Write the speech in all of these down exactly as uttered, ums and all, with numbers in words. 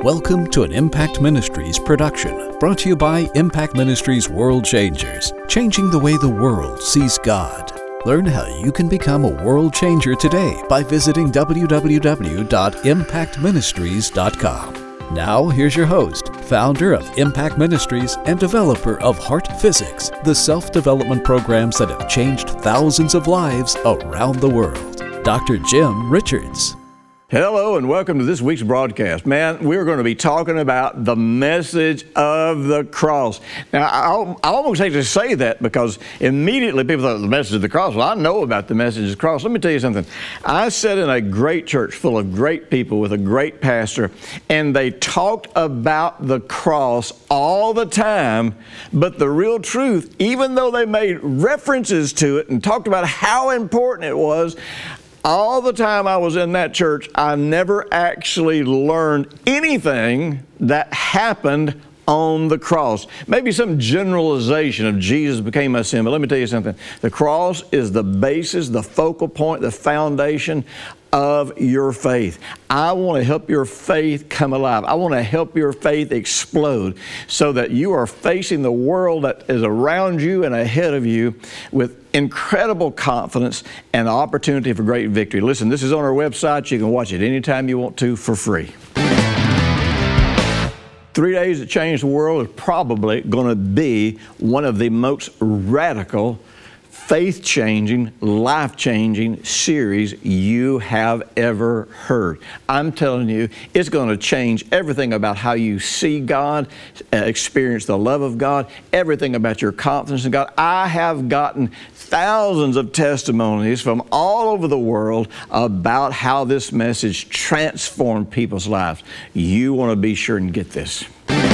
Welcome to an Impact Ministries production, brought to you by Impact Ministries World Changers, changing the way the world sees God. Learn how you can become a world changer today by visiting w w w dot impact ministries dot com. Now, here's your host, founder of Impact Ministries and developer of Heart Physics, the self-development programs that have changed thousands of lives around the world, Doctor Jim Richards. Hello and welcome to this week's broadcast. Man, we're going to be talking about the message of the cross. Now, I, I almost hate to say that because immediately people thought the message of the cross. Well, I know about the message of the cross. Let me tell you something. I sat in a great church full of great people with a great pastor, and they talked about the cross all the time, but the real truth, even though they made references to it and talked about how important it was, all the time I was in that church, I never actually learned anything that happened on the cross. Maybe some generalization of Jesus became my sin, but let me tell you something. The cross is the basis, the focal point, the foundation of your faith. I want to help your faith come alive. I want to help your faith explode so that you are facing the world that is around you and ahead of you with incredible confidence and opportunity for great victory. Listen, this is on our website. You can watch it anytime you want to for free. Three Days That Changed the World is probably going to be one of the most radical, faith-changing, life-changing series you have ever heard. I'm telling you, it's going to change everything about how you see God, uh, experience the love of God, everything about your confidence in God. I have gotten thousands of testimonies from all over the world about how this message transformed people's lives. You want to be sure and get this.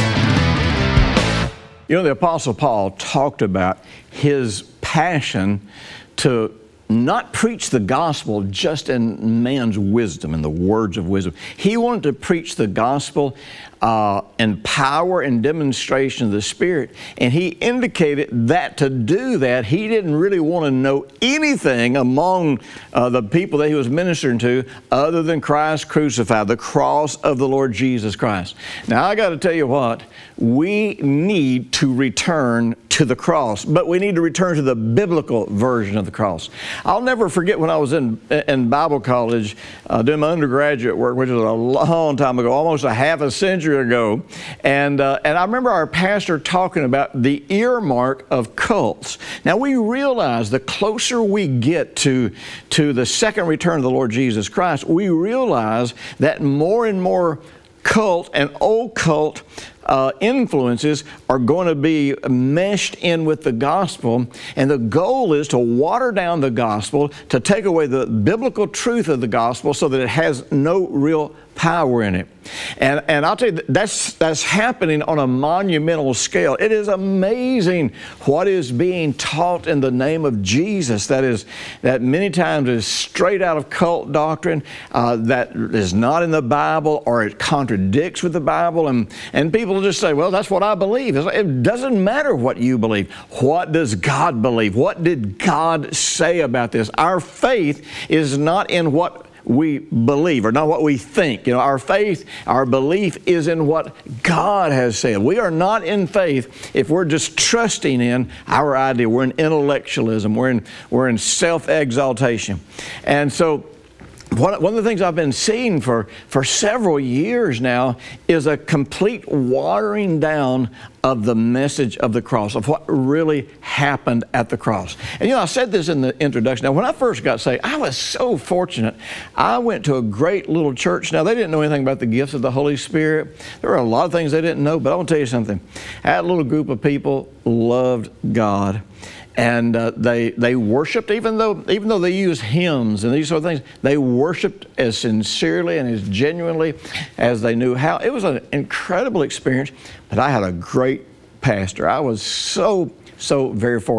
You know, the Apostle Paul talked about his passion to not preach the gospel just in man's wisdom and the words of wisdom. He wanted to preach the gospel uh, in power and demonstration of the Spirit. And he indicated that to do that, he didn't really want to know anything among uh, the people that he was ministering to other than Christ crucified, the cross of the Lord Jesus Christ. Now, I got to tell you what, we need to return to the cross, but we need to return to the biblical version of the cross. I'll never forget when I was in in Bible college uh, doing my undergraduate work, which was a long time ago, almost a half a century ago, and uh, and I remember our pastor talking about the earmark of cults. Now, we realize the closer we get to to the second return of the Lord Jesus Christ, we realize that more and more cult and occult Uh, influences are going to be meshed in with the gospel, and the goal is to water down the gospel, to take away the biblical truth of the gospel so that it has no real power in it. And and I'll tell you, that's that's happening on a monumental scale. It is amazing what is being taught in the name of Jesus that is that many times is straight out of cult doctrine, uh, that is not in the Bible, or it contradicts with the Bible, and and people just say, well, that's what I believe. It doesn't matter what you believe. What does God believe? What did God say about this? Our faith is not in what we believe or not what we think. You know, our faith, our belief is in what God has said. We are not in faith if we're just trusting in our idea. We're in intellectualism. We're in, we're in self-exaltation. And so One, one of the things I've been seeing for, for several years now is a complete watering down of the message of the cross, of what really happened at the cross. And you know, I said this in the introduction. Now, when I first got saved, I was so fortunate. I went to a great little church. Now, they didn't know anything about the gifts of the Holy Spirit. There were a lot of things they didn't know, but I want to tell you something. That little group of people loved God. And uh, they they worshiped, even though even though they used hymns and these sort of things, they worshiped as sincerely and as genuinely as they knew how. It was an incredible experience, but I had a great pastor. I was so, so very fortunate.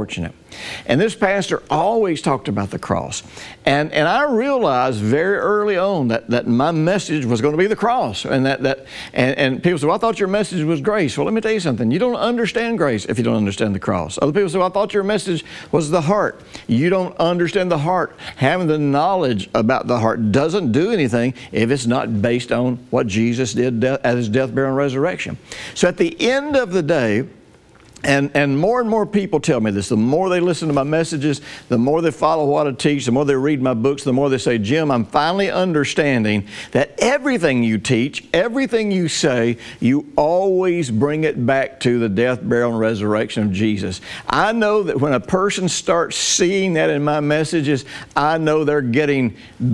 And this pastor always talked about the cross. And, and I realized very early on that, that my message was going to be the cross. And, that, that, and, and people say, well, I thought your message was grace. Well, let me tell you something. You don't understand grace if you don't understand the cross. Other people say, well, I thought your message was the heart. You don't understand the heart. Having the knowledge about the heart doesn't do anything if it's not based on what Jesus did at His death, burial, and resurrection. So at the end of the day, And, and more and more people tell me this. The more they listen to my messages, the more they follow what I teach, the more they read my books, the more they say, Jim, I'm finally understanding that everything you teach, everything you say, you always bring it back to the death, burial, and resurrection of Jesus. I know that when a person starts seeing that in my messages, I know they're getting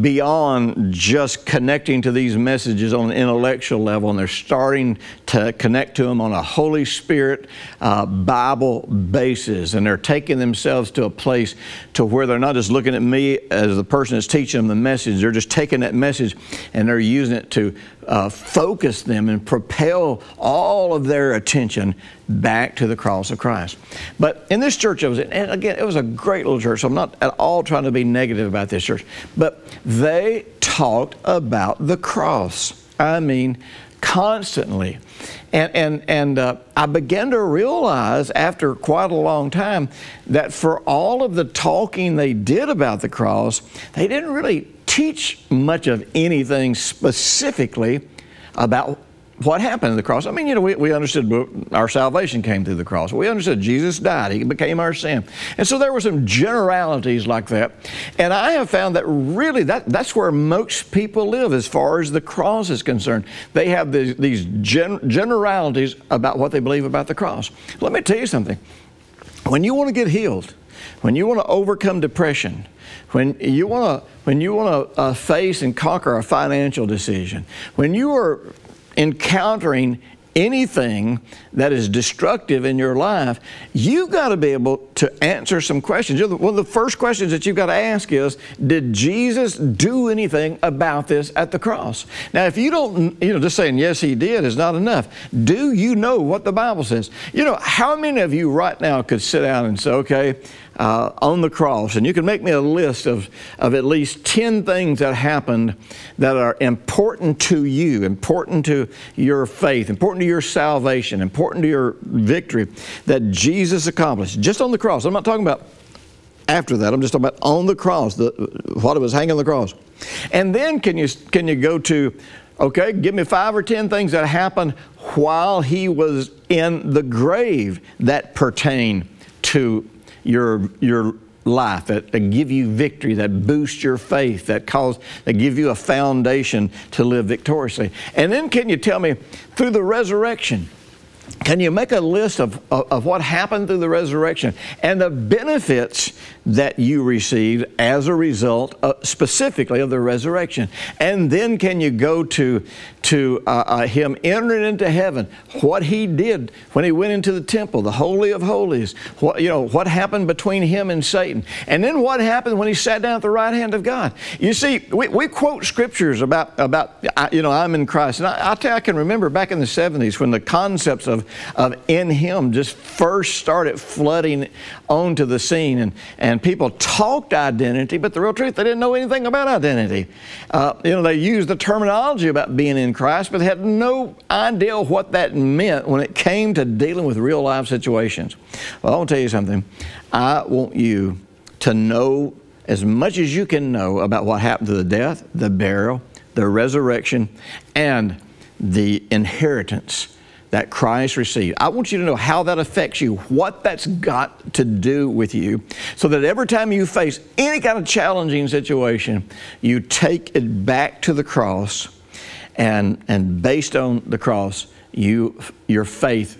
beyond just connecting to these messages on an intellectual level, and they're starting to connect to them on a Holy Spirit uh, Bible basis, and they're taking themselves to a place to where they're not just looking at me as the person that's teaching them the message. They're just taking that message and they're using it to uh, focus them and propel all of their attention back to the cross of Christ. But in this church I was in, and again, it was a great little church, so I'm not at all trying to be negative about this church, but they talked about the cross. I mean, constantly. And, and, and uh, I began to realize after quite a long time that for all of the talking they did about the cross, they didn't really teach much of anything specifically about what happened to the cross. I mean, you know, we, we understood our salvation came through the cross. We understood Jesus died. He became our sin. And so there were some generalities like that. And I have found that really that, that's where most people live as far as the cross is concerned. They have these, these gen, generalities about what they believe about the cross. Let me tell you something. When you want to get healed, when you want to overcome depression, when you want to, when you want to uh, face and conquer a financial decision, when you are encountering anything that is destructive in your life, you've got to be able to answer some questions. One of the first questions that you've got to ask is, did Jesus do anything about this at the cross? Now, if you don't, you know, just saying, yes, He did is not enough. Do you know what the Bible says? You know, how many of you right now could sit down and say, okay, Uh, on the cross, and you can make me a list of, of at least ten things that happened that are important to you, important to your faith, important to your salvation, important to your victory that Jesus accomplished just on the cross. I'm not talking about after that. I'm just talking about on the cross, the, what it was hanging on the cross. And then can you, can you go to, okay, give me five or ten things that happened while He was in the grave that pertain to your your life, that, that give you victory, that boost your faith, that cause that give you a foundation to live victoriously. And then can you tell me, through the resurrection, can you make a list of, of, of what happened through the resurrection and the benefits that you received as a result of, specifically of the resurrection? And then can you go to, to uh, uh, Him entering into heaven, what He did when He went into the temple, the Holy of Holies, what, you know, what happened between Him and Satan, and then what happened when He sat down at the right hand of God. You see, we, we quote scriptures about, about you know, I'm in Christ. And I, I, tell you, I can remember back in the seventies when the concepts of, of in Him just first started flooding onto the scene, and, and people talked identity, but the real truth, they didn't know anything about identity. Uh, you know, they used the terminology about being in Christ, but they had no idea what that meant when it came to dealing with real life situations. Well, I want to tell you something. I want you to know as much as you can know about what happened to the death, the burial, the resurrection, and the inheritance that Christ received. I want you to know how that affects you, what that's got to do with you, so that every time you face any kind of challenging situation, you take it back to the cross, and, and based on the cross, you, your faith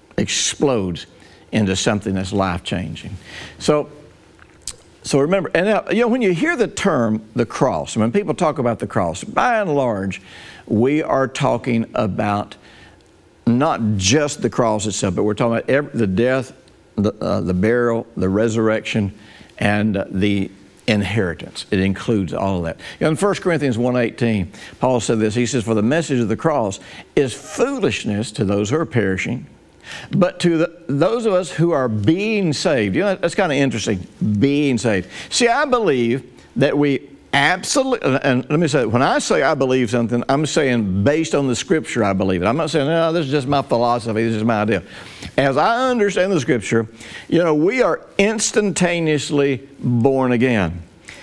explodes into something that's life-changing. So, so remember, and now, you know, when you hear the term the cross, when people talk about the cross, by and large, we are talking about not just the cross itself, but we're talking about every, the death, the, uh, the burial, the resurrection, and uh, the inheritance. It includes all of that. You know, in First Corinthians one eighteen, Paul said this. He says, for the message of the cross is foolishness to those who are perishing, but to the, those of us who are being saved. You know, that's kind of interesting, being saved. See, I believe that we absolutely, and let me say, when I say I believe something, I'm saying based on the Scripture I believe it. I'm not saying, no, this is just my philosophy, this is my idea. As I understand the Scripture, you know, we are instantaneously born again.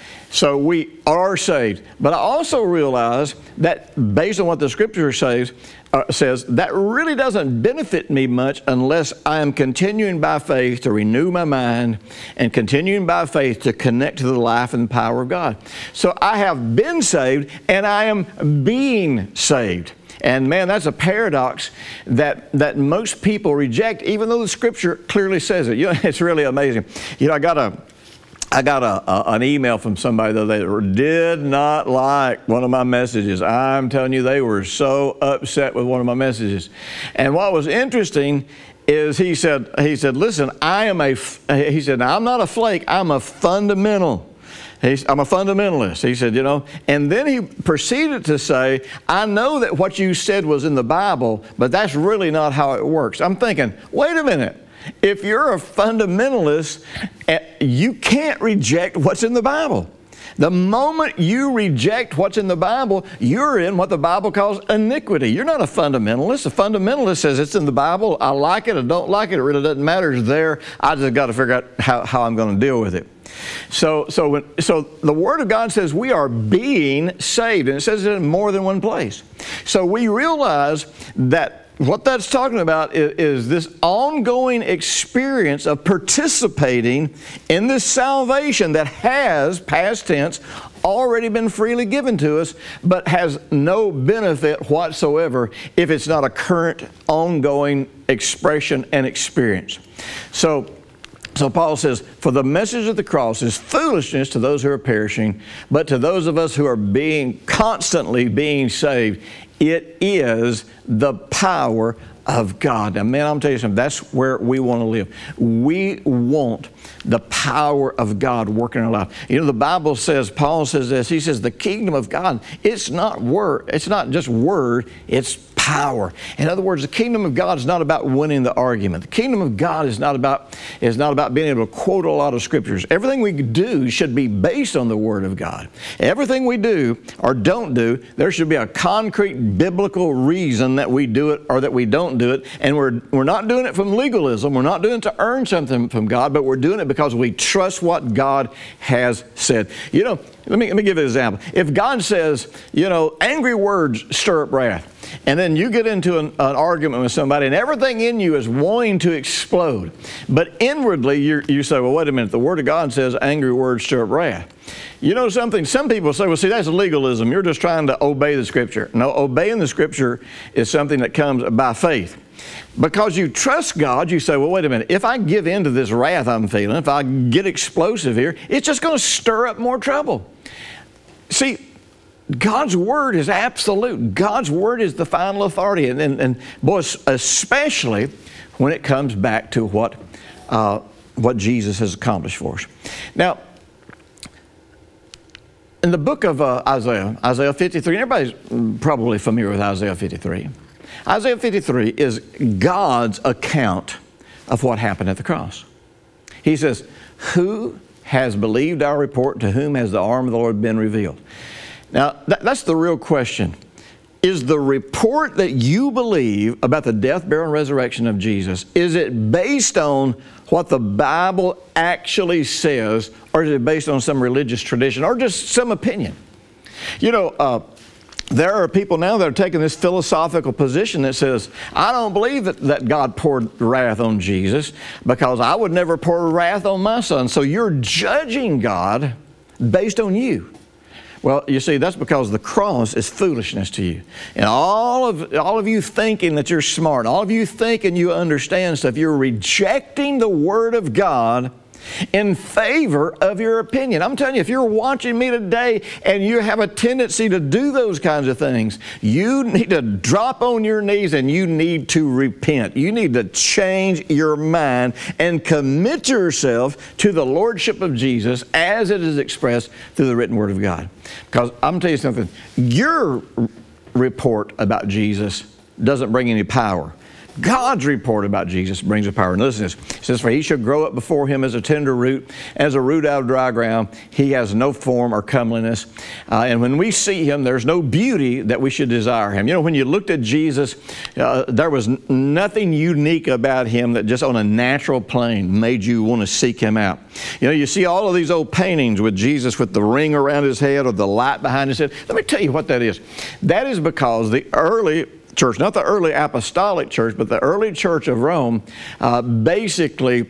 So we are saved. But I also realize that based on what the Scripture says, uh, says, that really doesn't benefit me much unless I am continuing by faith to renew my mind and continuing by faith to connect to the life and power of God. So I have been saved and I am being saved. And man, that's a paradox that, that most people reject, even though the Scripture clearly says it. You know, it's really amazing. You know, I got a I got a, a, an email from somebody the other day that did not like one of my messages. I'm telling you, they were so upset with one of my messages. And what was interesting is he said, he said, listen, I am a, he said, I'm not a flake, I'm a fundamental. He's, I'm a fundamentalist. He said, you know, and then he proceeded to say, I know that what you said was in the Bible, but that's really not how it works. I'm thinking, wait a minute. If you're a fundamentalist, you can't reject what's in the Bible. The moment you reject what's in the Bible, you're in what the Bible calls iniquity. You're not a fundamentalist. A fundamentalist says it's in the Bible. I like it. I don't like it. It really doesn't matter. It's there. I just got to figure out how, how I'm going to deal with it. So, so, when, so the Word of God says we are being saved, and it says it in more than one place. So we realize that what that's talking about is, is this ongoing experience of participating in this salvation that has, past tense, already been freely given to us, but has no benefit whatsoever if it's not a current, ongoing expression and experience. So, So Paul says, for the message of the cross is foolishness to those who are perishing, but to those of us who are being constantly being saved, it is the power of God. Now, man, I'm telling you something, that's where we want to live. We want the power of God working in our life. You know, the Bible says, Paul says this, he says, the kingdom of God, it's not word, it's not just word, it's power. In other words, the kingdom of God is not about winning the argument. The kingdom of God is not about, is not about being able to quote a lot of scriptures. Everything we do should be based on the Word of God. Everything we do or don't do, there should be a concrete biblical reason that we do it or that we don't do it. And we're, we're not doing it from legalism. We're not doing it to earn something from God, but we're doing it because we trust what God has said. You know, let me, let me give you an example. If God says, you know, angry words stir up wrath, and then you get into an, an argument with somebody and everything in you is wanting to explode, but inwardly you you say, well, wait a minute, the Word of God says angry words stir up wrath. You know something? Some people say, well, see, that's legalism. You're just trying to obey the Scripture. No, obeying the Scripture is something that comes by faith. Because you trust God, you say, well, wait a minute, if I give in to this wrath I'm feeling, if I get explosive here, it's just going to stir up more trouble. See, God's Word is absolute. God's Word is the final authority. And, and, and boy, especially when it comes back to what, uh, what Jesus has accomplished for us. Now, in the book of uh, Isaiah, Isaiah fifty-three, everybody's probably familiar with Isaiah fifty-three. Isaiah fifty-three is God's account of what happened at the cross. He says, who has believed our report? To whom has the arm of the Lord been revealed? Now, that, that's the real question. Is the report that you believe about the death, burial, and resurrection of Jesus, is it based on what the Bible actually says, or is it based on some religious tradition, or just some opinion? You know, uh, there are people now that are taking this philosophical position that says, I don't believe that, that God poured wrath on Jesus because I would never pour wrath on my son. So you're judging God based on you. Well, you see, that's because the cross is foolishness to you. And all of, all of you thinking that you're smart, all of you thinking you understand stuff, you're rejecting the Word of God in favor of your opinion. I'm telling you, if you're watching me today and you have a tendency to do those kinds of things, you need to drop on your knees and you need to repent. You need to change your mind and commit yourself to the Lordship of Jesus as it is expressed through the written Word of God. Because I'm telling you something, your report about Jesus doesn't bring any power. God's report about Jesus brings a power. And listen to this. It says, for he shall grow up before him as a tender root, as a root out of dry ground. He has no form or comeliness. Uh, and when we see him, there's no beauty that we should desire him. You know, when you looked at Jesus, uh, there was n- nothing unique about him that just on a natural plane made you want to seek him out. You know, you see all of these old paintings with Jesus with the ring around his head or the light behind his head. Let me tell you what that is. That is because the early church, not the early apostolic church, but the early church of Rome, uh, basically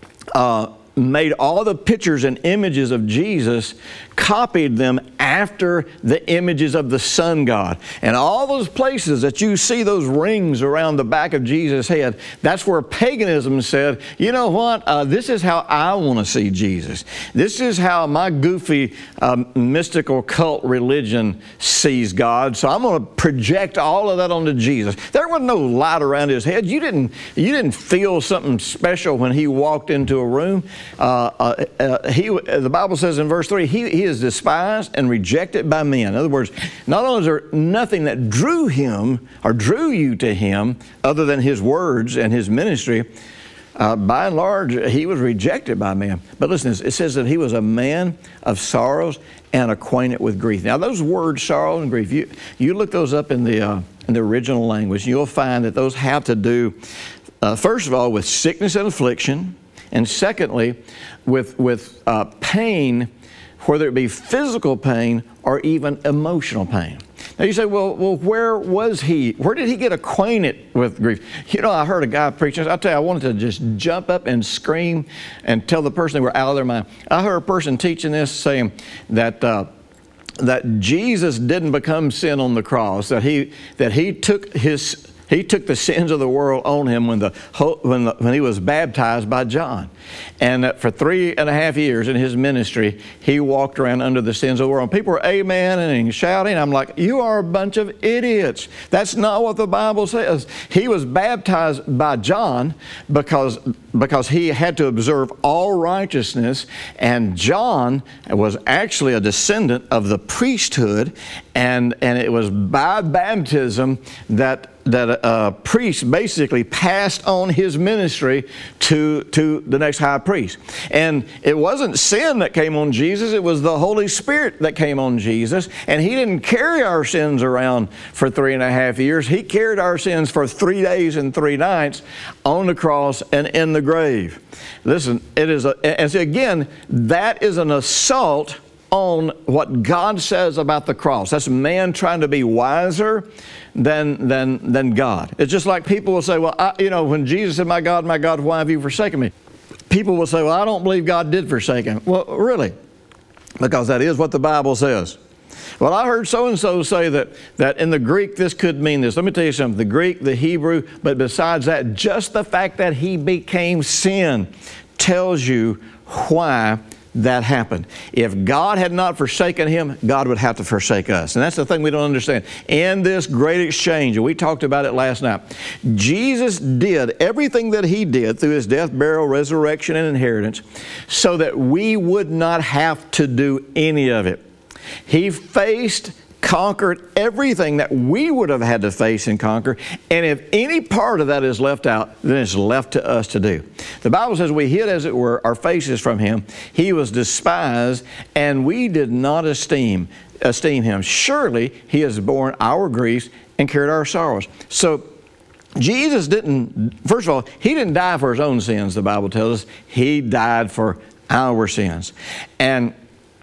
uh, made all the pictures and images of Jesus, copied them after the images of the sun god. And all those places that you see those rings around the back of Jesus' head, that's where paganism said, you know what, uh, this is how I want to see Jesus. This is how my goofy um, mystical cult religion sees God, so I'm going to project all of that onto Jesus. There was no light around his head. You didn't, you didn't feel something special when he walked into a room. Uh, uh, uh, he, the Bible says in verse three, he, he is despised and rejected by men. In other words, not only is there nothing that drew him or drew you to him other than his words and his ministry, uh, by and large, he was rejected by men. But listen, it says that he was a man of sorrows and acquainted with grief. Now, those words, sorrow and grief, you, you look those up in the, uh, in the original language, you'll find that those have to do, uh, first of all, with sickness and affliction, and secondly, with, with uh, pain, whether it be physical pain or even emotional pain. Now you say, well, well, where was he? Where did he get acquainted with grief? You know, I heard a guy preaching. I'll tell you, I wanted to just jump up and scream and tell the person they were out of their mind. I heard a person teaching this saying that uh, that Jesus didn't become sin on the cross, that he that he took his He took the sins of the world on him when, the, when, the, when he was baptized by John. And that for three and a half years in his ministry, he walked around under the sins of the world. And people were amen and shouting. I'm like, you are a bunch of idiots. That's not what the Bible says. He was baptized by John because, because he had to observe all righteousness. And John was actually a descendant of the priesthood. And, and it was by baptism that that a, a priest basically passed on his ministry to, to the next high priest. And it wasn't sin that came on Jesus, it was the Holy Spirit that came on Jesus. And he didn't carry our sins around for three and a half years. He carried our sins for three days and three nights on the cross and in the grave. Listen, it is a, and so again, that is an assault on what God says about the cross. That's man trying to be wiser than than than God. It's just like people will say, well, I, you know, when Jesus said, my God, my God, why have you forsaken me? People will say, well, I don't believe God did forsake him. Well, really? Because that is what the Bible says. Well, I heard so-and-so say that, that in the Greek this could mean this. Let me tell you something. The Greek, the Hebrew, but besides that, just the fact that he became sin tells you why that happened. If God had not forsaken him, God would have to forsake us. And that's the thing we don't understand. In this great exchange, and we talked about it last night, Jesus did everything that he did through his death, burial, resurrection, and inheritance so that we would not have to do any of it. He faced, conquered everything that we would have had to face and conquer. And if any part of that is left out, then it's left to us to do. The Bible says we hid, as it were, our faces from him. He was despised, and we did not esteem, esteem him. Surely he has borne our griefs and carried our sorrows. So Jesus didn't, first of all, he didn't die for his own sins, the Bible tells us. He died for our sins. And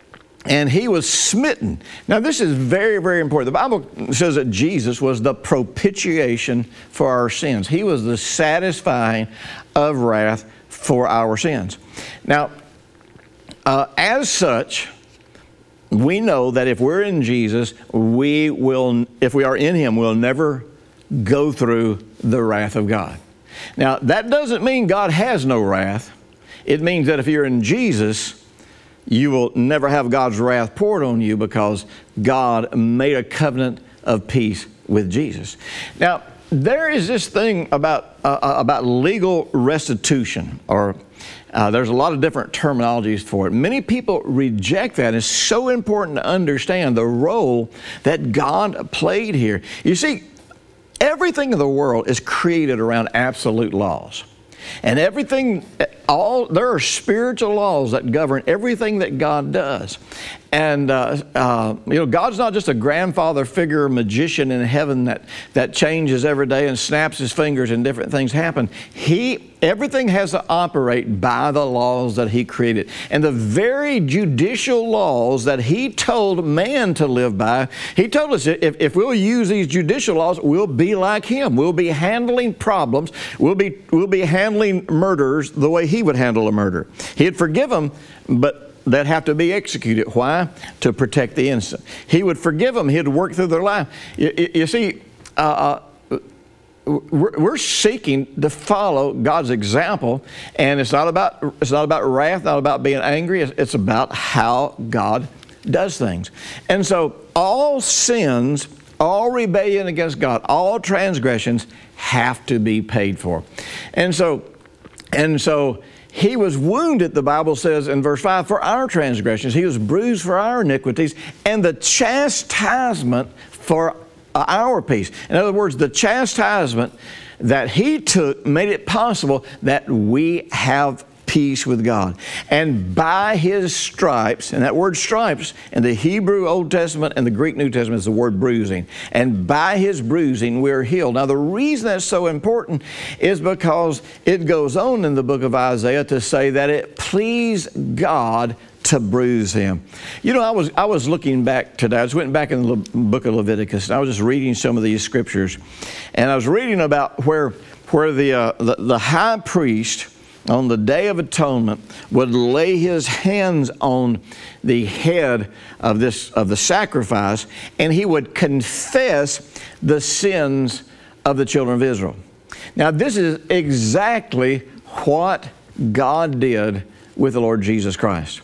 And he was smitten. Now this is very, very important. The Bible says that Jesus was the propitiation for our sins. He was the satisfying of wrath for our sins. Now, uh, as such, we know that if we're in Jesus, we will, if we are in him, we'll never go through the wrath of God. Now, that doesn't mean God has no wrath. It means that if you're in Jesus, you will never have God's wrath poured on you because God made a covenant of peace with Jesus. Now, there is this thing about, uh, about legal restitution, or uh, there's a lot of different terminologies for it. Many people reject that. It's so important to understand the role that God played here. You see, everything in the world is created around absolute laws. And everything, all there are spiritual laws that govern everything that God does. And, uh, uh, you know, God's not just a grandfather figure magician in heaven that, that changes every day and snaps his fingers and different things happen. He, everything has to operate by the laws that He created. And the very judicial laws that He told man to live by, He told us if, if we'll use these judicial laws, we'll be like Him. We'll be handling problems. We'll be, we'll be handling murders the way He would handle a murder. He'd forgive them, but that have to be executed. Why? To protect the innocent. He would forgive them. He'd work through their life. You, you, you see, uh, uh, we're, we're seeking to follow God's example, and it's not about it's not about wrath, not about being angry. It's, it's about how God does things. And so, all sins, all rebellion against God, all transgressions have to be paid for. And so, and so. He was wounded, the Bible says in verse five, for our transgressions. He was bruised for our iniquities, and the chastisement for our peace. In other words, the chastisement that He took made it possible that we have peace with God. And by His stripes, and that word stripes in the Hebrew Old Testament and the Greek New Testament is the word bruising. And by His bruising we're healed. Now the reason that's so important is because it goes on in the book of Isaiah to say that it pleased God to bruise Him. You know, I was I was looking back today. I just went back in the book of Leviticus, and I was just reading some of these scriptures. And I was reading about where, where the, uh, the, the high priest on the Day of Atonement would lay his hands on the head of this of the sacrifice, and he would confess the sins of the children of Israel. Now this is exactly what God did with the Lord Jesus Christ.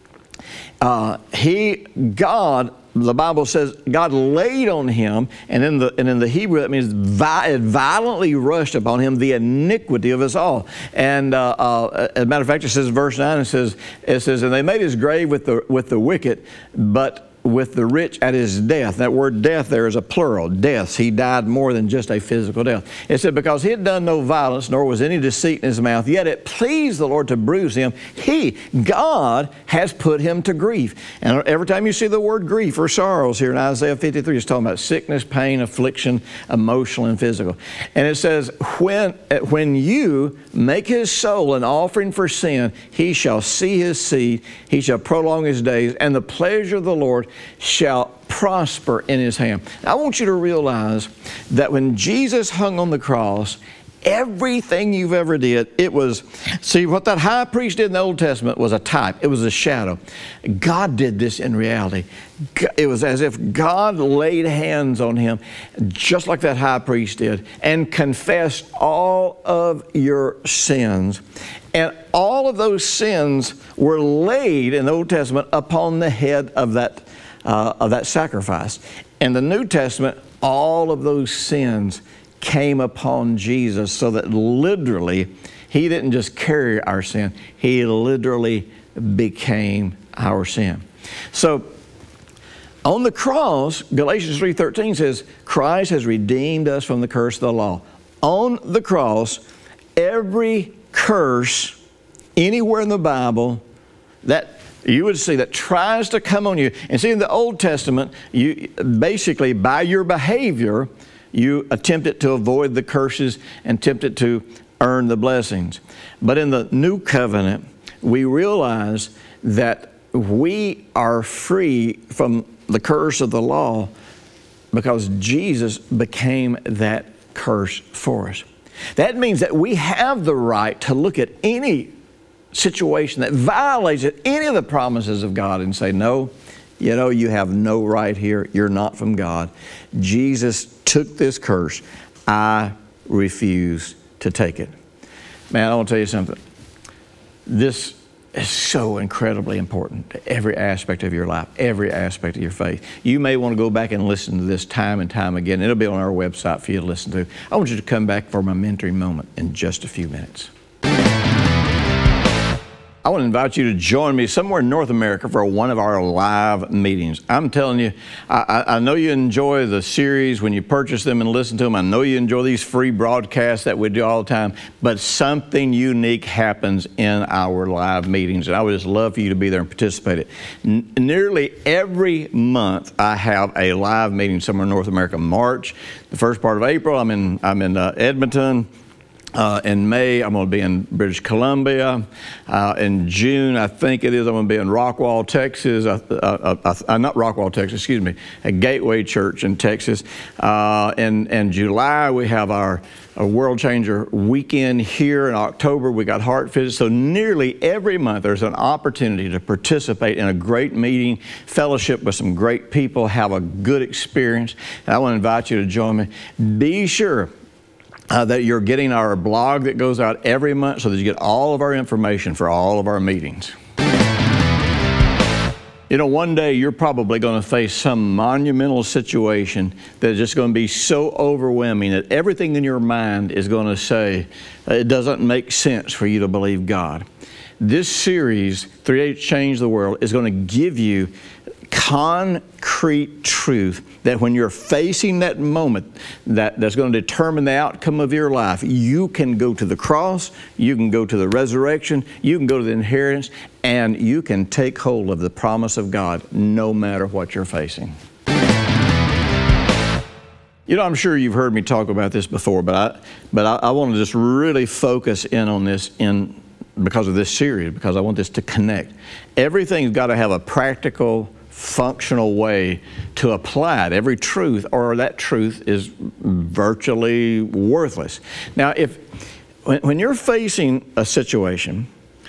Uh, he, God, the Bible says, God laid on Him, and in the and in the Hebrew that means vi- it violently rushed upon Him the iniquity of us all. And uh, uh, as a matter of fact, it says in verse nine, it says, it says, and they made His grave with the with the wicked, but with the rich at His death. That word death there is a plural, deaths. He died more than just a physical death. It said, because He had done no violence, nor was any deceit in His mouth, yet it pleased the Lord to bruise Him. He, God, has put Him to grief. And every time you see the word grief or sorrows here in Isaiah fifty-three, it's talking about sickness, pain, affliction, emotional and physical. And it says, when, when you make His soul an offering for sin, He shall see His seed, He shall prolong His days, and the pleasure of the Lord shall prosper in His hand. Now, I want you to realize that when Jesus hung on the cross, everything you've ever did, it was, see, what that high priest did in the Old Testament was a type. It was a shadow. God did this in reality. It was as if God laid hands on Him, just like that high priest did, and confessed all of your sins. And all of those sins were laid in the Old Testament upon the head of that Uh, of that sacrifice. In the New Testament, all of those sins came upon Jesus, so that literally He didn't just carry our sin, He literally became our sin. So on the cross, Galatians three thirteen says, Christ has redeemed us from the curse of the law. On the cross, every curse anywhere in the Bible that you would see that tries to come on you. And see, in the Old Testament, you basically, by your behavior, you attempted to avoid the curses and attempted to earn the blessings. But in the New Covenant, we realize that we are free from the curse of the law because Jesus became that curse for us. That means that we have the right to look at any situation that violates any of the promises of God and say, no, you know, you have no right here. You're not from God. Jesus took this curse. I refuse to take it. Man, I want to tell you something. This is so incredibly important to every aspect of your life, every aspect of your faith. You may want to go back and listen to this time and time again. It'll be on our website for you to listen to. I want you to come back for my mentoring moment in just a few minutes. I want to invite you to join me somewhere in North America for one of our live meetings. I'm telling you, I, I know you enjoy the series when you purchase them and listen to them. I know you enjoy these free broadcasts that we do all the time, but something unique happens in our live meetings, and I would just love for you to be there and participate. N- nearly every month, I have a live meeting somewhere in North America. March, the first part of April, I'm in, I'm in uh, Edmonton. Uh, in May, I'm going to be in British Columbia. Uh, in June, I think it is, I'm going to be in Rockwall, Texas. Uh, uh, uh, uh, not Rockwall, Texas, excuse me, a Gateway Church in Texas. Uh, in, in July, we have our, our World Changer weekend here. In October, we got Heart Visit. So nearly every month, there's an opportunity to participate in a great meeting, fellowship with some great people, have a good experience. And I want to invite you to join me. Be sure Uh, that you're getting our blog that goes out every month so that you get all of our information for all of our meetings. You know, one day you're probably going to face some monumental situation that is just going to be so overwhelming that everything in your mind is going to say it doesn't make sense for you to believe God. This series, three days to Change the World, is going to give you concrete truth that when you're facing that moment that, that's going to determine the outcome of your life, you can go to the cross, you can go to the resurrection, you can go to the inheritance, and you can take hold of the promise of God no matter what you're facing. You know, I'm sure you've heard me talk about this before, but I, but I, I want to just really focus in on this in because of this series, because I want this to connect. Everything's got to have a practical, functional way to apply it, every truth, or that truth is virtually worthless. Now, if when, when you're facing a situation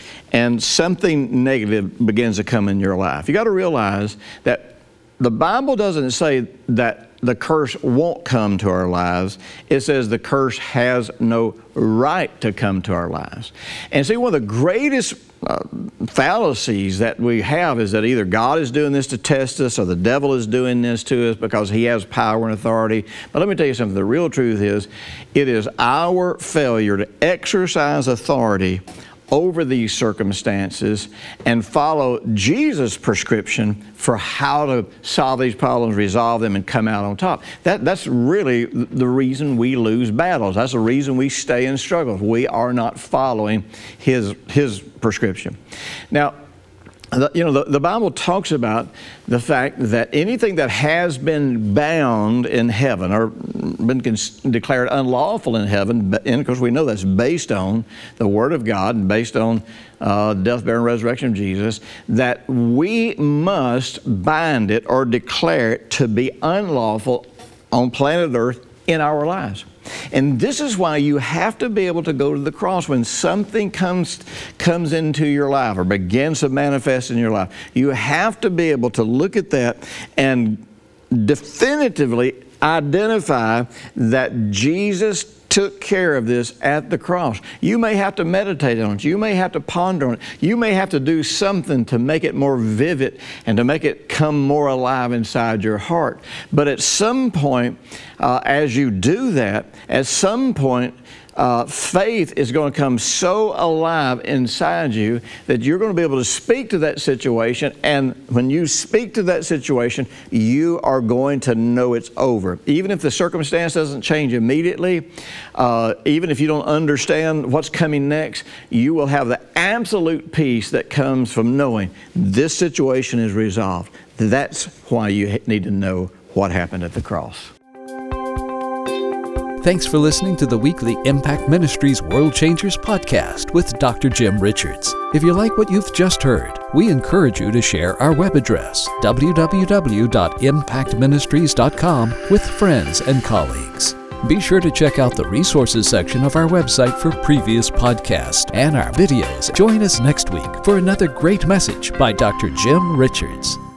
and something negative begins to come in your life, you got to realize that the Bible doesn't say that the curse won't come to our lives. It says the curse has no right to come to our lives. And see, one of the greatest uh, fallacies that we have is that either God is doing this to test us or the devil is doing this to us because he has power and authority. But let me tell you something. The real truth is it is our failure to exercise authority over these circumstances and follow Jesus' prescription for how to solve these problems, resolve them, and come out on top. That, that's really the reason we lose battles. That's the reason we stay in struggles. We are not following His, his prescription. Now, The, you know, the, the Bible talks about the fact that anything that has been bound in heaven or been cons- declared unlawful in heaven, and of course we know that's based on the Word of God and based on uh, death, burial, and resurrection of Jesus, that we must bind it or declare it to be unlawful on planet Earth in our lives. And this is why you have to be able to go to the cross when something comes comes into your life or begins to manifest in your life. You have to be able to look at that and definitively identify that Jesus took care of this at the cross. You may have to meditate on it. You may have to ponder on it. You may have to do something to make it more vivid and to make it come more alive inside your heart. But at some point, uh, as you do that, at some point, Uh, faith is going to come so alive inside you that you're going to be able to speak to that situation, and when you speak to that situation, you are going to know it's over. Even if the circumstance doesn't change immediately, uh, even if you don't understand what's coming next, you will have the absolute peace that comes from knowing this situation is resolved. That's why you need to know what happened at the cross. Thanks for listening to the weekly Impact Ministries World Changers podcast with Doctor Jim Richards. If you like what you've just heard, we encourage you to share our web address, w w w dot impact ministries dot com, with friends and colleagues. Be sure to check out the resources section of our website for previous podcasts and our videos. Join us next week for another great message by Doctor Jim Richards.